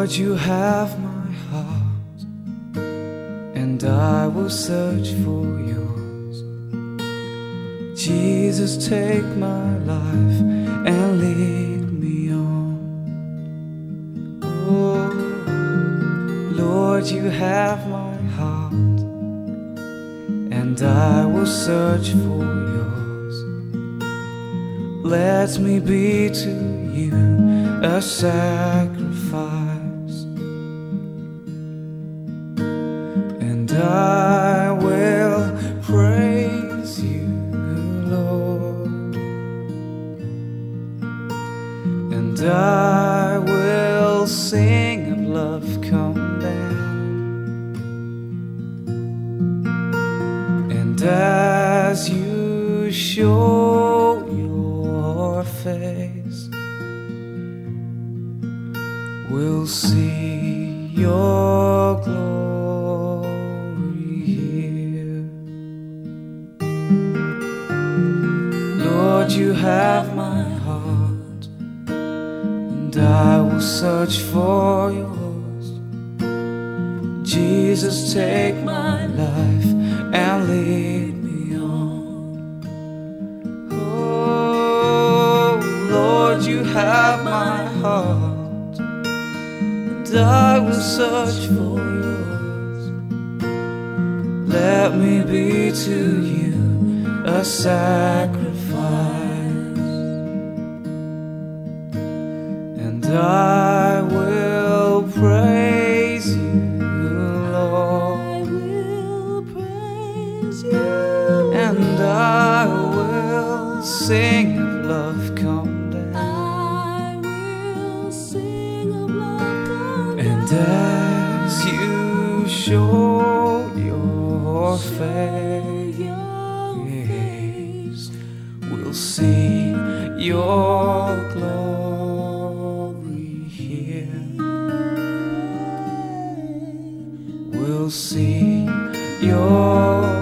Lord, you have my heart, and I will search for yours. Jesus, take my life and lead me on. Oh, Lord, you have my heart, and I will search for yours. Let me be to you a sacrifice, and I will praise you, Lord, and I will sing of love come down. And as you show your face, we'll see your glory here. Lord, you have my heart, and I will search for yours. Jesus, take my life and lead me on. Oh, Lord, you have my heart, I will search for yours. Let me be to you a sacrifice, and I will praise you, Lord. I will praise you, and I will sing of love come down. I will sing of love come And as you show your face, we'll see your glory here. We'll see your